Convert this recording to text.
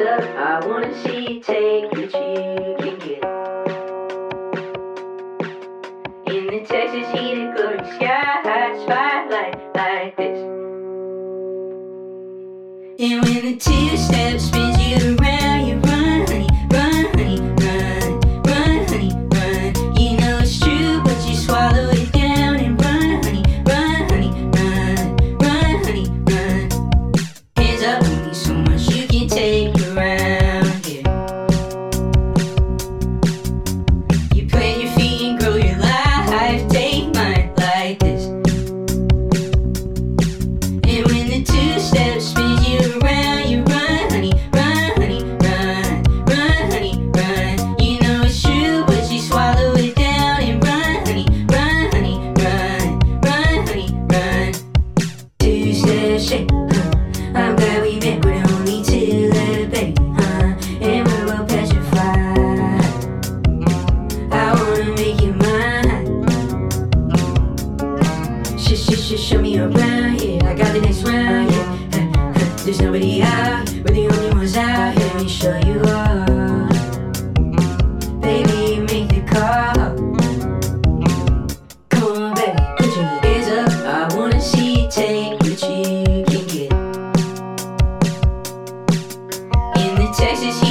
up, I wanna see you take what you can get. In the Texas heated glory sky high spotlight like this. And when the two-step spins you around, you run, honey, run, run, honey, run. You know it's true, but you swallow it down and run, honey, run, honey, run. Hands up, you need so much you can take around here. You plant your feet and grow your life, take mine like this. And when the two-step spins you around, you run, honey, run. You know it's true, but you swallow it down and run, honey, run. Two-step shake, I'm glad we met, we're only two little baby, and we're well petrified. I wanna make you mine. Show me around here, I got the next round, yeah. There's nobody out, we're the only ones out here. Let me show you all. Baby, make the call. Come on, baby, put your hands up. I wanna see you take what you can get. In the Texas